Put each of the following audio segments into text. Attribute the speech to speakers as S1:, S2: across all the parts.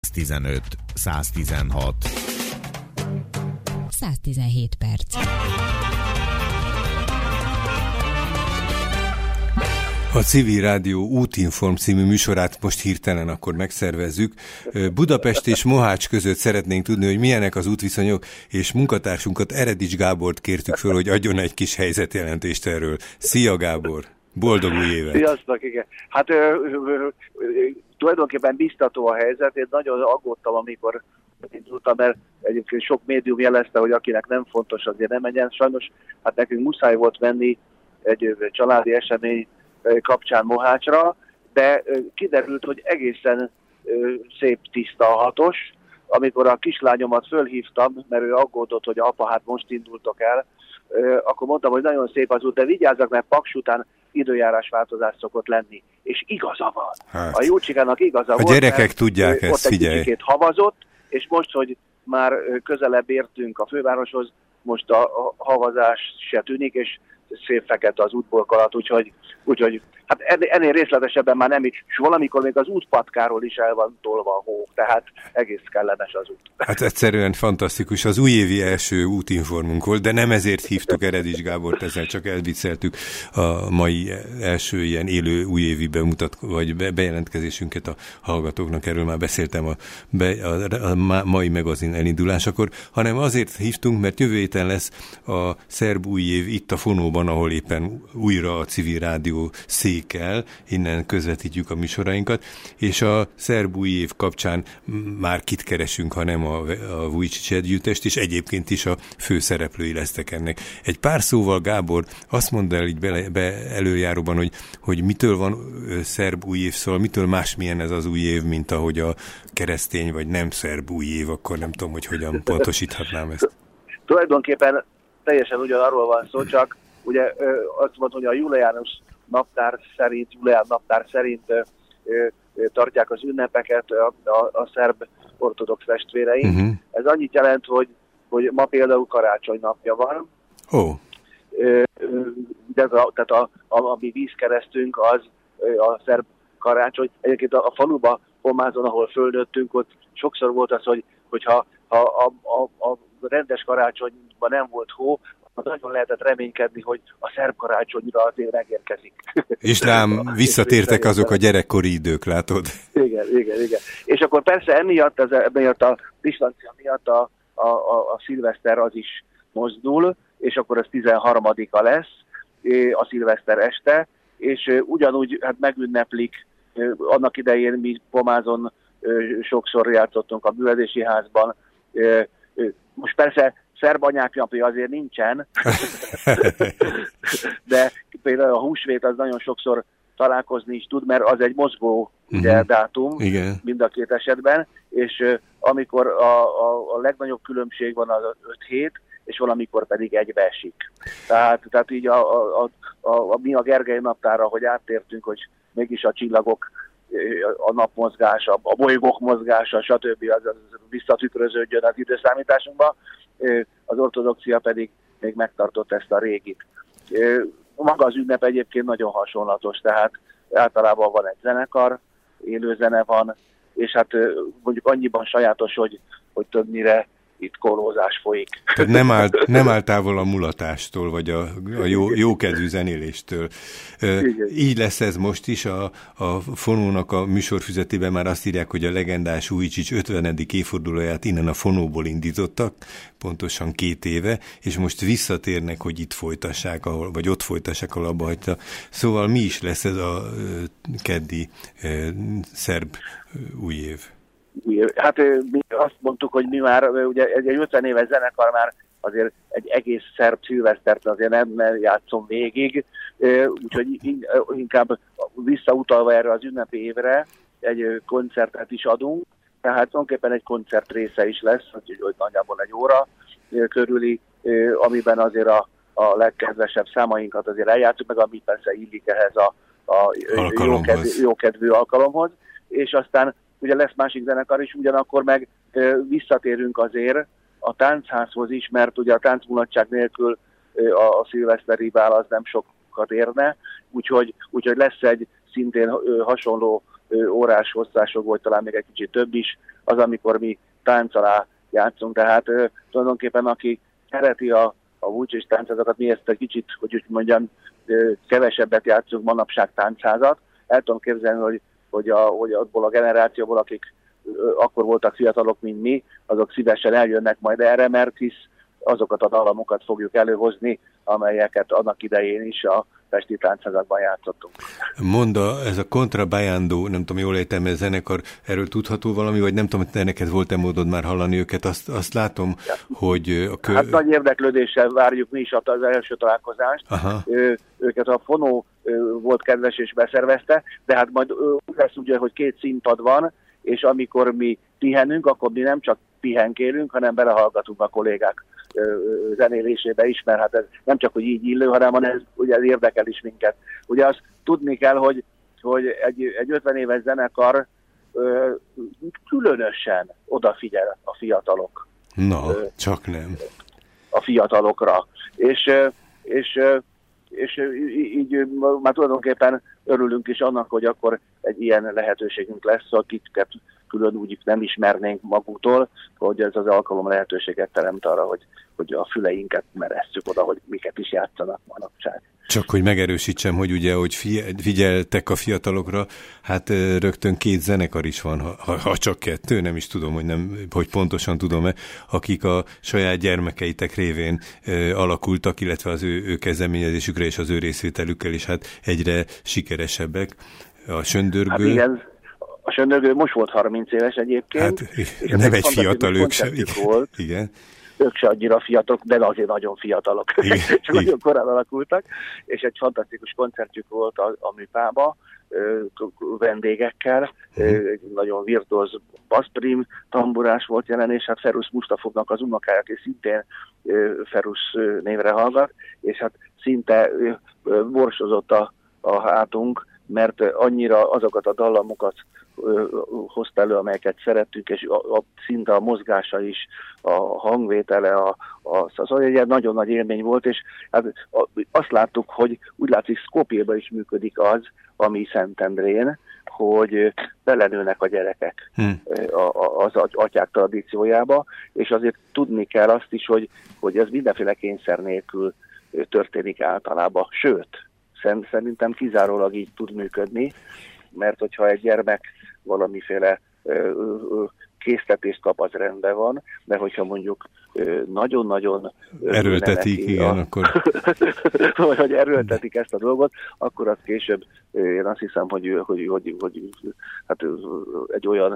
S1: 115, 116.
S2: 117 perc.
S3: A Civil Rádió Útinform című műsorát most hirtelen akkor megszervezzük. Budapest és Mohács között szeretnénk tudni, hogy milyenek az útviszonyok, és munkatársunkat, Eredics Gábort kértük föl, hogy adjon egy kis helyzetjelentést erről. Szia Gábor! Boldog új évet!
S4: Sziasztok, igen. Hát tulajdonképpen biztató a helyzet. Én nagyon aggódtam, amikor indultam, mert egyébként sok médium jelezte, hogy akinek nem fontos, azért nem menjen. Sajnos hát nekünk muszáj volt menni egy családi esemény kapcsán Mohácsra, de kiderült, hogy egészen szép, tiszta a hatos. Amikor a kislányomat fölhívtam, mert ő aggódott, hogy apa, hát most indultok el, akkor mondtam, hogy nagyon szép az út, de vigyázzak, mert Paks után időjárásváltozás szokott lenni. És igaza van. Hát, a Júcsikának igaza volt.
S3: A gyerekek tudják ezt, figyelj.
S4: Ott egy kicsikét havazott, és most, hogy már közelebb értünk a fővároshoz, most a havazás se tűnik, és szép fekete az útborkolat, úgyhogy hát ennél részletesebben már nem is, és valamikor még az útpatkáról is el van tolva a hó, tehát egész kellemes az út.
S3: Hát egyszerűen fantasztikus, az újévi első útinformunk volt, de nem ezért hívtuk Eredics Gábort, ezzel csak elvicceltük a mai első ilyen élő újévi bejelentkezésünket a hallgatóknak, erről már beszéltem a mai magazin elindulásakor, hanem azért hívtunk, mert jövő héten lesz a szerb új év itt a Fonóban, ahol éppen újra a Civil Rádió székel, innen közvetítjük a műsorainkat, és a szerb új év kapcsán már kit keresünk, hanem a Vujicic együttest, és egyébként is a főszereplői lesznek ennek. Egy pár szóval, Gábor, azt mondd el így be előjáróban, hogy mitől van szerb új év, szóval mitől másmilyen ez az új év, mint ahogy a keresztény vagy nem szerb új év, akkor nem tudom, hogy hogyan pontosíthatnám ezt.
S4: Tulajdonképpen teljesen ugyanarról van szó, csak ugye azt mondom, hogy a Julián naptár szerint tartják az ünnepeket a szerb ortodox testvéreink. Uh-huh. Ez annyit jelent, hogy ma például karácsony napja van.
S3: Oh.
S4: Tehát a mi vízkeresztünk az a szerb karácsony. Egyébként a faluba, Pomázon, ahol földöttünk, ott sokszor volt az, hogyha a rendes karácsonyban nem volt hó, nagyon lehetett reménykedni, hogy a szerb karácsonyra azért megérkezik. És
S3: rám visszatértek azok a gyerekkori idők, látod?
S4: Igen. És akkor persze emiatt a distancia miatt a szilveszter az is mozdul, és akkor az 13-a lesz, a szilveszter este, és ugyanúgy hát megünneplik, annak idején mi Pomázon sokszor játszottunk a művelési házban, most persze szerb anyák napja azért nincsen, de például a húsvét az nagyon sokszor találkozni is tud, mert az egy mozgó dátum, igen, mind a két esetben, és amikor a legnagyobb különbség van az 5 hét, és valamikor pedig egybeesik. Tehát így mi a Gergely naptára, hogy áttértünk, hogy mégis a csillagok, a napmozgása, a bolygók mozgása, stb. Az visszatükröződjön az időszámításunkba, az ortodoxia pedig még megtartott ezt a régit. Maga az ünnep egyébként nagyon hasonlatos, tehát általában van egy zenekar, élő zene van, és hát mondjuk annyiban sajátos, hogy többnyire itt kolózás folyik.
S3: Tehát nem áll távol a mulatástól, vagy a jókedvű zenéléstől. Így lesz ez most is, a Fonónak a műsorfüzetében már azt írják, hogy a legendás Vujicic 50. évfordulóját innen a Fonóból indítottak, pontosan 2 éve, és most visszatérnek, hogy itt folytassák, vagy ott folytassák, ahol abba hagyta. Szóval mi is lesz ez a keddi szerb új év?
S4: Hát mi azt mondtuk, hogy mi már, ugye egy 50 éves zenekar már azért egy egész szerb szilvesztert azért nem játszom végig, úgyhogy inkább visszautalva erre az ünnepi évre egy koncertet is adunk, tehát tulajdonképpen egy koncert része is lesz, hogy nagyjából 1 óra körüli, amiben azért a legkedvesebb számainkat azért eljátszunk, meg ami persze illik ehhez a jókedvű alkalomhoz, és aztán ugye lesz másik zenekar is, ugyanakkor meg visszatérünk azért a táncházhoz is, mert ugye a táncmulatság nélkül a szilveszteri bál az nem sokat érne, úgyhogy lesz egy szintén hasonló órás hosszások, vagy talán még egy kicsit több is, az, amikor mi tánc alá játszunk. Tehát tulajdonképpen aki szereti a Vucsis táncházakat, mi ezt egy kicsit, hogy úgy mondjam, kevesebbet játszunk manapság táncházat. El tudom képzelni, hogy abból a generációból, akik akkor voltak fiatalok, mint mi, azok szívesen eljönnek majd erre, mert hisz azokat a dallamokat fogjuk előhozni, amelyeket annak idején is a pesti táncházakban játszottunk.
S3: Mondd, ez a Contrabando, nem tudom, jól értem, ez zenekar, erről tudható valami, vagy nem tudom, hogy neked volt-e módod már hallani őket, azt látom, ja. Hogy...
S4: Hát nagy érdeklődéssel várjuk mi is az első találkozást. Őket a Fonó volt kedves és beszervezte, de hát majd úgy lesz ugye, hogy 2 színpad van, és amikor mi pihenünk, akkor mi nem csak pihenkélünk, hanem belehallgatunk a kollégák zenélésébe is, mert hát ez nem csak, hogy így illő, hanem ez érdekel is minket. Ugye azt tudni kell, hogy egy 50 éves zenekar különösen odafigyel a fiatalok.
S3: Na, csak nem.
S4: A fiatalokra. És így már tulajdonképpen örülünk is annak, hogy akkor egy ilyen lehetőségünk lesz, akiket külön úgy nem ismernénk maguktól, hogy ez az alkalom lehetőséget teremt arra, hogy a füleinket meresszük oda, hogy miket is játszanak manapság.
S3: Csak hogy megerősítsem, hogy ugye, hogy figyeltek a fiatalokra, hát rögtön 2 zenekar is van, ha csak 2, nem is tudom, hogy pontosan tudom-e, akik a saját gyermekeitek révén alakultak, illetve az ő kezdeményezésükre és az ő részvételükkel is hát egyre sikeresebbek. A Söndörgő... Hát
S4: igen, a Söndörgő most volt 30 éves egyébként.
S3: Hát nem egy fiatal, ők sem. Igen.
S4: Ők se annyira fiatalok, de azért nagyon fiatalok. Csak nagyon korán alakultak, és egy fantasztikus koncertjük volt a Műpába, vendégekkel, egy nagyon virtuóz basszprim tamburás volt jelen, és hát Ferusz Mustafovnak az unokája, aki szintén Ferusz névre hallgat, és hát szinte borsozott a hátunk, mert annyira azokat a dallamokat hozta elő, amelyeket szerettünk, és szinte a mozgása is, a hangvétele, az egy nagyon nagy élmény volt, és hát azt láttuk, hogy úgy látszik Skopjében is működik az, ami Szentendrén, hogy belenőnek a gyerekek az atyák tradíciójába, és azért tudni kell azt is, hogy ez mindenféle kényszer nélkül történik általában, sőt, szerintem kizárólag így tud működni, mert hogyha egy gyermek valamiféle késztetést kap, az rendben van, de hogyha mondjuk nagyon-nagyon
S3: erőltetik, igen, akkor...
S4: vagy hogy erőltetik ezt a dolgot, akkor az később, én azt hiszem, hogy hát egy olyan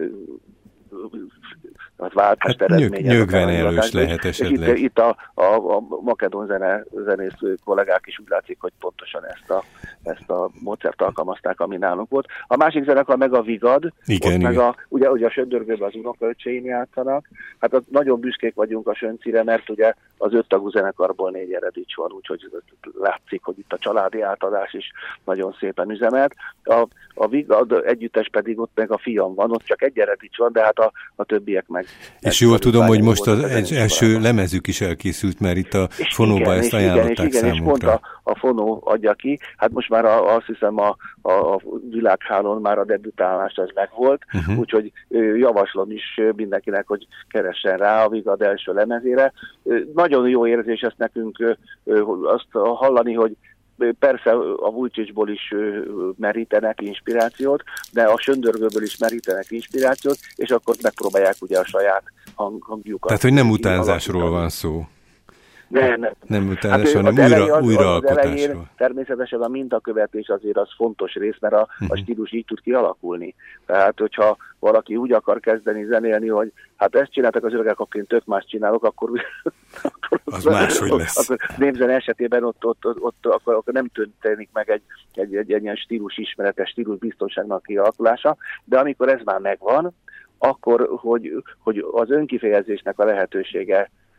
S4: váltást eredményez.
S3: Nyögvenelős lehet esetleg.
S4: Itt a makedón zenész kollégák is úgy látszik, hogy pontosan ezt a módszert alkalmazták, ami nálunk volt. A másik zenekar meg a Vigad,
S3: igen,
S4: meg ugye a Söndörgőben az unokaöccseim játszanak. Hát nagyon büszkék vagyunk a Söncire, mert ugye az 5 tagú zenekarból 4 Eredics van, úgyhogy látszik, hogy itt a családi átadás is nagyon szépen üzemelt. A Vigad együttes pedig ott meg a Fiam van, ott csak 1 Eredics van, de hát a többiek meg...
S3: És jól tudom, hogy most az első lemezük is elkészült, mert itt a Fonóba ezt ajánlották számunkra.
S4: És pont a Fonó adja ki. Hát most már azt hiszem a világhálón már a debütálás ez megvolt, úgyhogy javaslom is mindenkinek, hogy keressen rá a Vigad első lemezére. Nagyon jó érzés ezt nekünk azt hallani, hogy persze a Vucsicsból is merítenek inspirációt, de a Söndörgőből is merítenek inspirációt, és akkor megpróbálják ugye a saját hangjukat.
S3: Tehát, hogy nem utánzásról van szó. Nem utánzás,
S4: hát
S3: hanem újraalkotásról.
S4: Természetesen a mintakövetés azért az fontos rész, mert a stílus így tud kialakulni. Tehát, hogyha valaki úgy akar kezdeni zenélni, hogy hát ezt csináltak az öregek, akkor én tök más csinálok, akkor
S3: az máshogy lesz.
S4: Akkor népzene esetében ott akkor nem történik meg egy ilyen stílus ismeretes, stílus biztonságnak kialakulása, de amikor ez már megvan, akkor, hogy az önkifejezésnek a lehetősége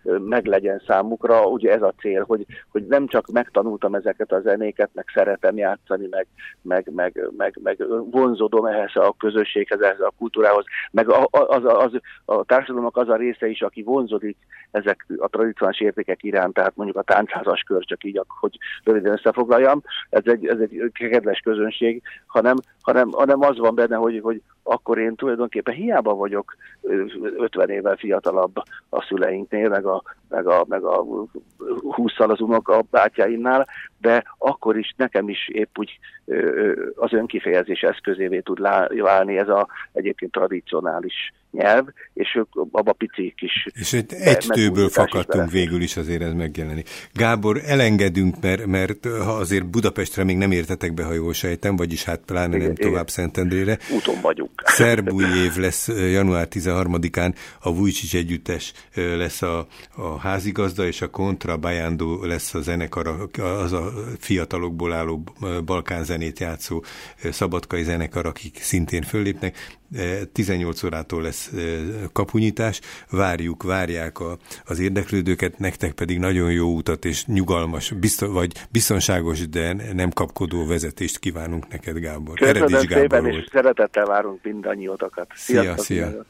S4: meglegyen számukra. Ugye ez a cél, hogy nem csak megtanultam ezeket a zenéket, meg szeretem játszani, meg vonzódom ehhez a közösséghez, ehhez a kultúrához, meg a társadalomnak az a része is, aki vonzódik ezek a tradicionális értékek iránt, tehát mondjuk a táncházas kör, csak így, hogy röviden összefoglaljam, ez egy kedves közönség, hanem az van benne, hogy akkor én tulajdonképpen hiába vagyok 50 évvel fiatalabb a szüleinknél, meg a 20-szal az unoka bátyáimnál, de akkor is nekem is épp úgy az önkifejezés eszközévé tud válni ez a egyébként tradicionális nyelv, és ők abba pici kis...
S3: És egy tőből fakadtunk végül is, azért ez megjelenik. Gábor, elengedünk, mert ha azért Budapestre még nem értetek be, ha jól sejtem, vagyis hát pláne nem tovább Szentendrére.
S4: Úton vagyunk.
S3: Szerb új év lesz január 13-án, a Vujicic együttes lesz a házigazda, és a Contrabajando lesz a zenekar, az a fiatalokból álló balkánzenét játszó szabadkai zenekar, akik szintén föllépnek. 18 órától lesz kapunyítás, várják az érdeklődőket, nektek pedig nagyon jó utat és nyugalmas, vagy biztonságos, de nem kapkodó vezetést kívánunk neked, Gábor.
S4: Köszönöm szépen, és szeretettel várunk mindannyiótokat.
S3: Szia!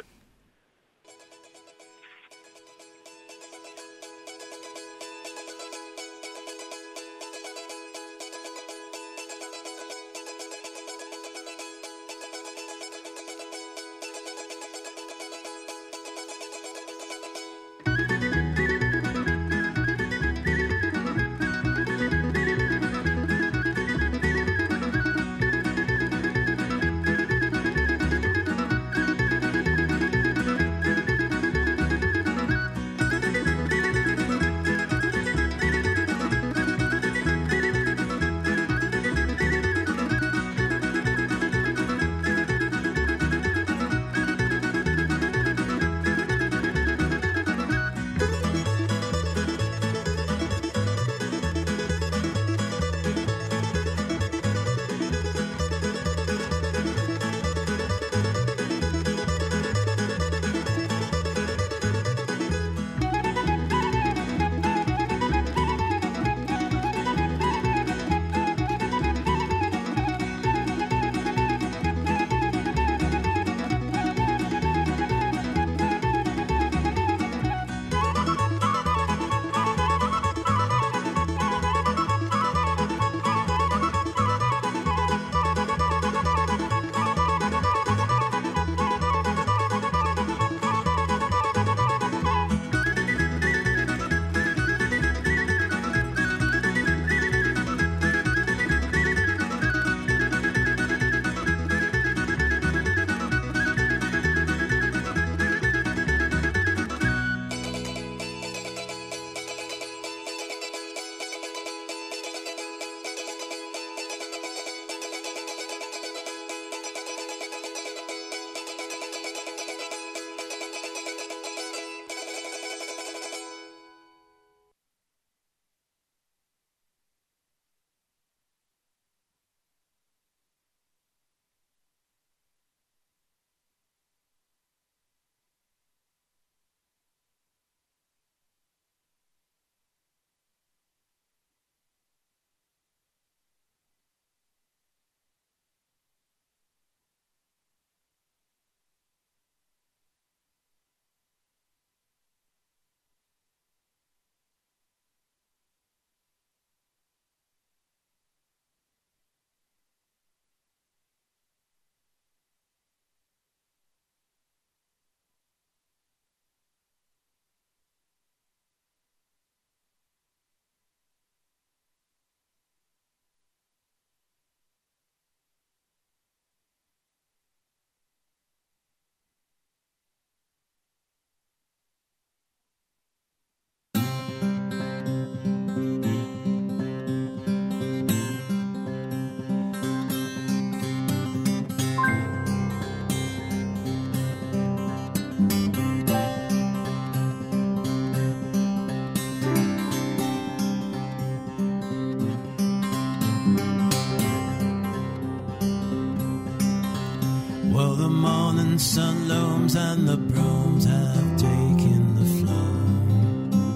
S2: Well, the morning sun looms and the brooms have taken the floor.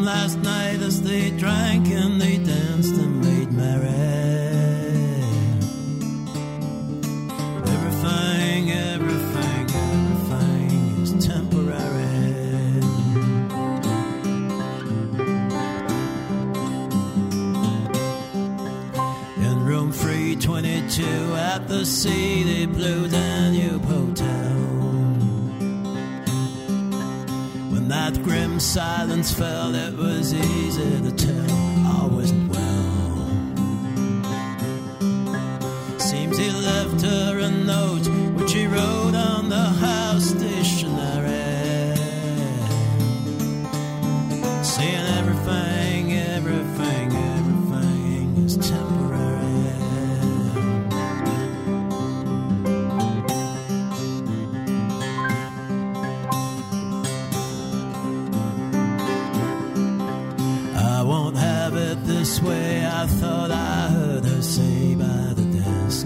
S2: home last night as they drank and they danced and made merry. Everything, everything, everything is temporary. In room 322 at the sea, the Blue Danube Hotel. When that grim silence fell, it was easy to tell I wasn't well. Seems he left her a note which he wrote on the house stationery, saying everything, everything, everything is temporary. I won't have it this way, I thought I heard her say by the desk.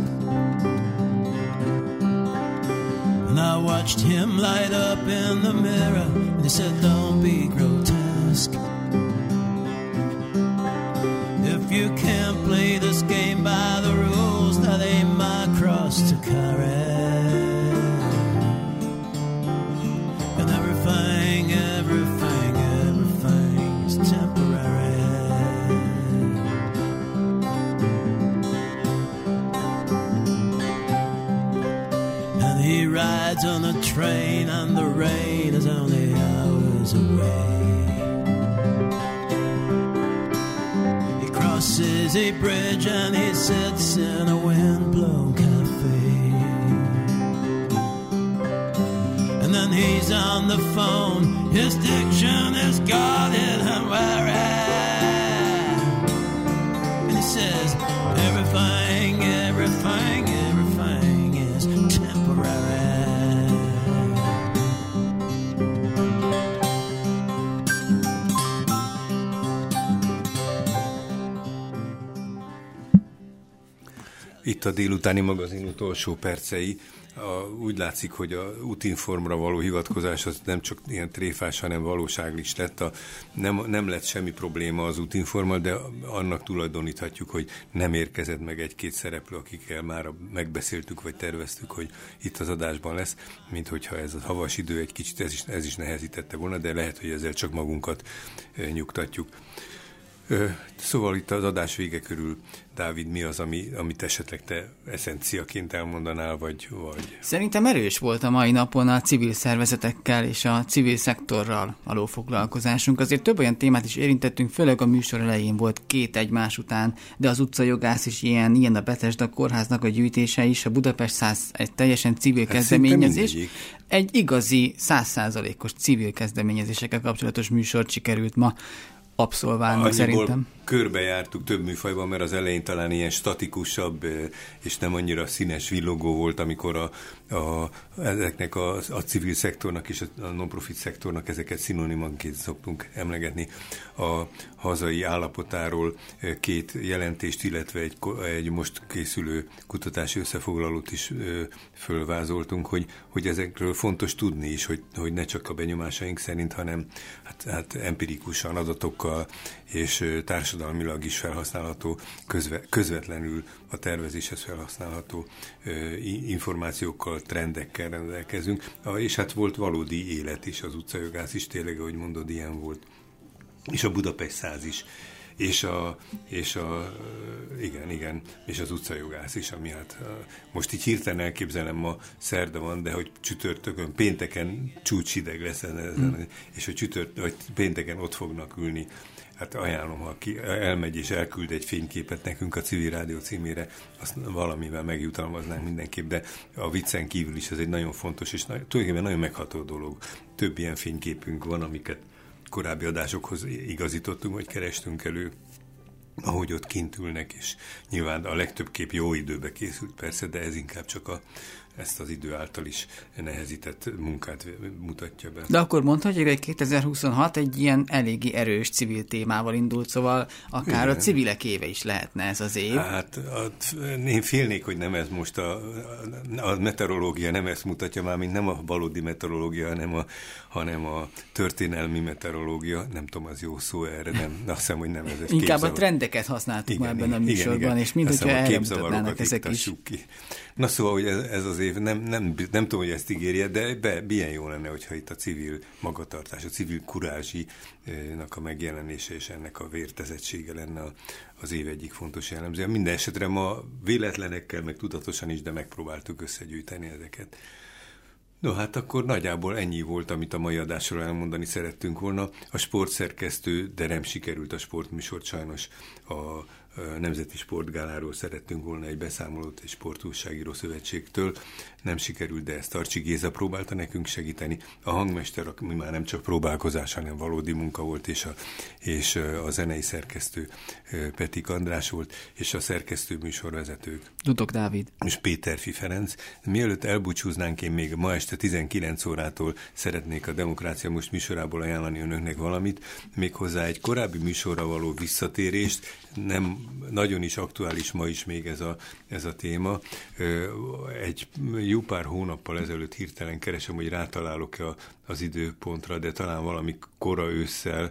S2: And I watched him light up in the mirror, and he said, don't be grotesque. If you can't play this game by the rules, that ain't my cross to carry. And everything, everything, everything is temporary. And he rides on a train and the rain is only hours away. He crosses a bridge and he sits in a wind-blown cafe. And then he's on the phone, his diction is guarded and wary. And he says, everything, everything, everything is temporary.
S3: Itt a délutáni magazin utolsó percei. Úgy látszik, hogy a útinformra való hivatkozás az nem csak ilyen tréfás, hanem valóság is lett. Nem lett semmi probléma az útinformmal, de annak tulajdoníthatjuk, hogy nem érkezett meg egy-két szereplő, akikkel már megbeszéltük, vagy terveztük, hogy itt az adásban lesz, mint hogyha ez a havas idő egy kicsit ez is nehezítette volna, de lehet, hogy ezzel csak magunkat nyugtatjuk. Szóval itt az adás vége körül, Dávid, mi az, amit esetleg te eszenciaként elmondanál, vagy...
S5: Szerintem erős volt a mai napon a civil szervezetekkel és a civil szektorral való foglalkozásunk. Azért több olyan témát is érintettünk, főleg a műsor elején volt 2 egymás után, de az utcajogász is ilyen a Bethesda kórháznak a gyűjtése is, a Budapest 100 egy teljesen civil kezdeményezés. Egy igazi 100%-os civil kezdeményezésekkel kapcsolatos műsort sikerült ma abszolválnak szerintem.
S3: Körbejártuk több műfajban, mert az elején talán ilyen statikusabb és nem annyira színes villogó volt, amikor ezeknek a civil szektornak és a non-profit szektornak ezeket szinonimanként szoktunk emlegetni. A hazai állapotáról 2 jelentést, illetve egy most készülő kutatási összefoglalót is fölvázoltunk, hogy ezekről fontos tudni is, hogy ne csak a benyomásaink szerint, hanem hát empirikusan, adatokkal és társadalmilag is felhasználható, közvetlenül a tervezéshez felhasználható információkkal, trendekkel rendelkezünk. És hát volt valódi élet is, az utcajogász is tényleg, ahogy mondod, ilyen volt. És a Budapest 100 is. És az utcajogász is, ami hát most így hirtelen elképzelem, ma szerda van, de hogy csütörtökön, pénteken csúcsideg lesz ezen, és hogy pénteken ott fognak ülni. Hát ajánlom, ha elmegy és elküld egy fényképet nekünk a Civil Rádió címére, azt valamivel megjutalmaznánk mindenképp, de a viccen kívül is ez egy nagyon fontos és tulajdonképpen nagyon megható dolog. Több ilyen fényképünk van, amiket korábbi adásokhoz igazítottunk, vagy kerestünk elő, ahogy ott kint ülnek, és nyilván a legtöbb kép jó időbe készült persze, de ez inkább csak a ezt az idő által is nehezített munkát mutatja be.
S5: De akkor mondhatjuk, hogy 2026 egy ilyen eléggí erős civil témával indult, szóval akár igen. A civilek éve is lehetne ez az év.
S3: Hát én félnék, hogy nem ez most a meteorológia nem ezt mutatja már, mint nem a valódi meteorológia, hanem a történelmi meteorológia. Nem tudom, az jó szó erre, nem, azt hiszem, hogy nem ez.
S5: Inkább képzavar. A trendeket használtuk már ebben a műsorban, igen. És mindegyre erre mutatnának ezek is.
S3: Ki. Na szóval, hogy ez az év, nem tudom, hogy ezt ígérje, de milyen jó lenne, hogyha itt a civil magatartás, a civil kurázsinak a megjelenése és ennek a vértezettsége lenne az év egyik fontos jellemzője. Minden esetre ma véletlenekkel, meg tudatosan is, de megpróbáltuk összegyűjteni ezeket. No, hát akkor nagyjából ennyi volt, amit a mai adásról elmondani szerettünk volna. A sportszerkesztő, de nem sikerült a sportműsort sajnos, a Nemzeti Sportgáláról szerettünk volna egy beszámolót egy Sportújságíró Szövetségtől. Nem sikerült, de ezt Tarcsi Géza próbálta nekünk segíteni. A hangmester, ami már nem csak próbálkozás, hanem valódi munka volt, és a zenei szerkesztő Petik András volt, és a szerkesztő műsorvezetők
S5: Dudok Dávid
S3: és Péterfi Ferenc. Mielőtt elbúcsúznánk, én még ma este 19 órától szeretnék a Demokrácia Most műsorából ajánlani önöknek valamit, méghozzá egy korábbi műsorra való visszatérést. Nem nagyon is aktuális ma is még ez a téma. Egy jó pár hónappal ezelőtt hirtelen keresem, hogy rátalálok-e az időpontra, de talán valami kora ősszel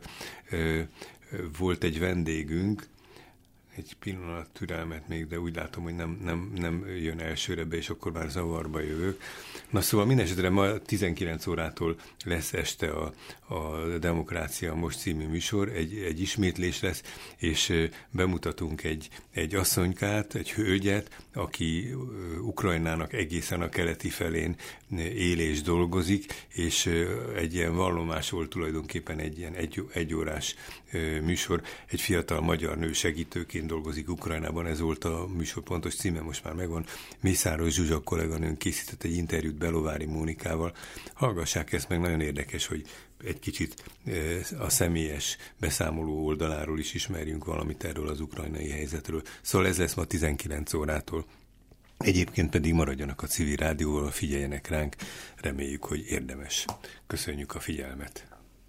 S3: volt egy vendégünk, egy pillanat türelmet még, de úgy látom, hogy nem jön elsőre be, és akkor már zavarba jövök. Na szóval mindesetre ma 19 órától lesz este a Demokrácia Most című műsor, egy ismétlés lesz, és bemutatunk egy asszonykát, egy hölgyet, aki Ukrajnának egészen a keleti felén él és dolgozik, és egy ilyen vallomás volt tulajdonképpen egy ilyen egyórás műsor. Egy fiatal magyar nő segítőként dolgozik Ukrajnában, ez volt a műsor pontos címe, most már megvan. Mészáros Zsuzsa kolléganőnk készített egy interjút Belovári Mónikával. Hallgassák ezt meg, nagyon érdekes, hogy egy kicsit a személyes beszámoló oldaláról is ismerjünk valamit erről az ukrajnai helyzetről. Szóval ez lesz ma 19 órától. Egyébként pedig maradjanak a civil rádióval, figyeljenek ránk, reméljük, hogy érdemes. Köszönjük a figyelmet!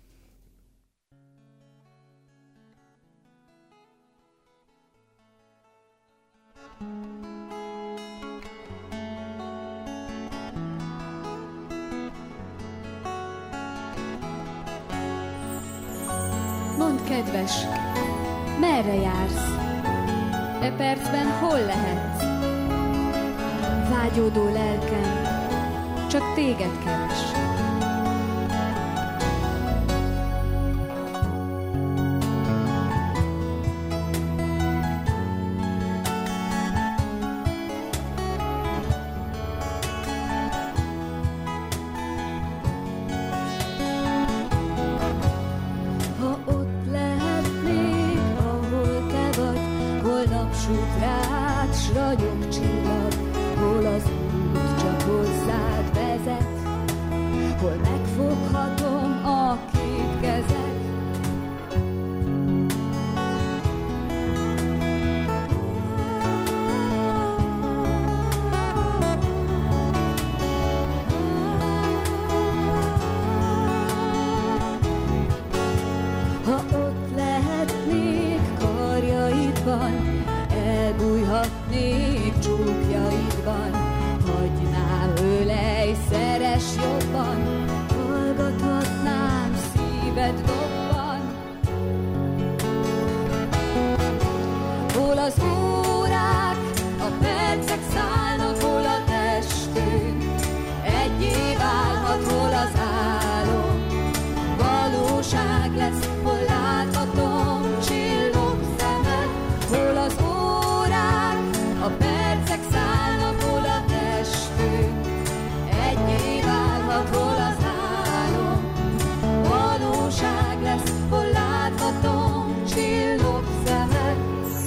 S6: Mondd, kedves, merre jársz? E percben hol lehetsz? Vágyódó lelkem csak téged keres.
S7: Elbújhatnék csúkjaidban, hagynám ölej, szeres jobban, hallgathatnám szíved dobban. Hol az órák, a percek szállnak, hol a testünk egyé válhat, hol az álom valóság lesz, hol láthatom csillog szemed, hol az a percek szállnak, hol a testünk egyé válhat, hol az álom valóság lesz, hol láthatom csillog szemed.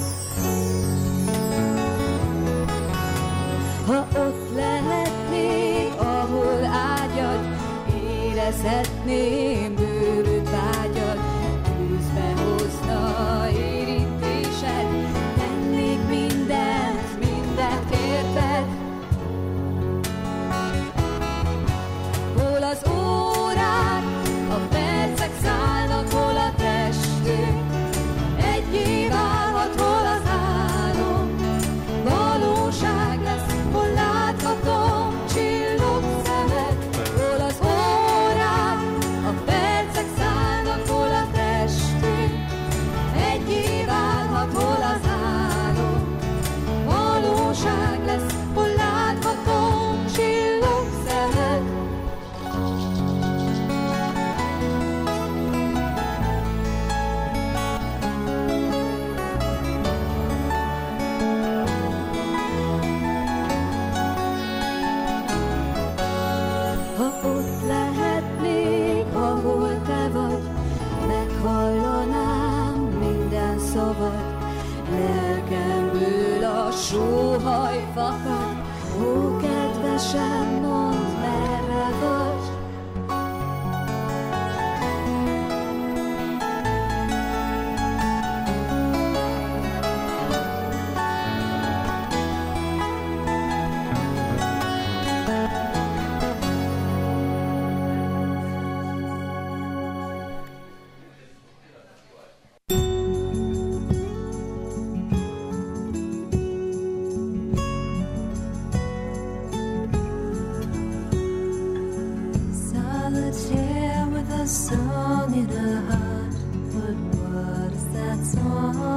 S7: Ha ott lehetnék, ahol ágyad, érezhetném bőröd vágyad, tűzbe hozna érintésed, tennék mindent érted. szavad, lelkemből a sóhaj fakad. Ó, kedvesem, mondd, merre vagy?
S8: Song in her heart, but what is that song?